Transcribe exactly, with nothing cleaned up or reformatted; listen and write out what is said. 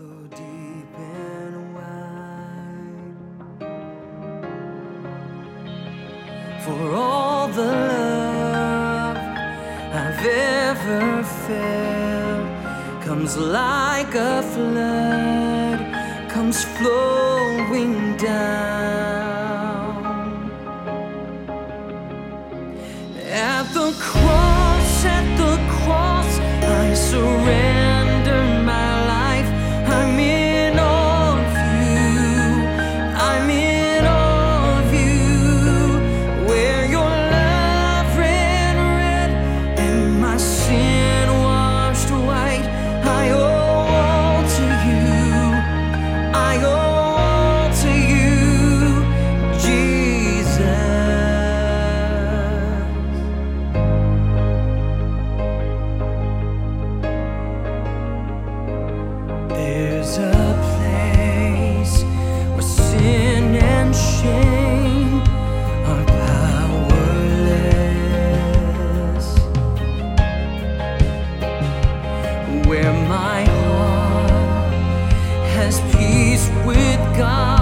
flow deep and wide. For all the love I've ever felt comes like a flood, comes flowing down. At the cross, at the cross, I surrender my life. I'm in awe of you, I'm in awe of you. Where your love ran red and my sin washed white, I owe all to you, I owe all to you, Jesus. There's a place where sin and shame are powerless, where my heart has peace with God.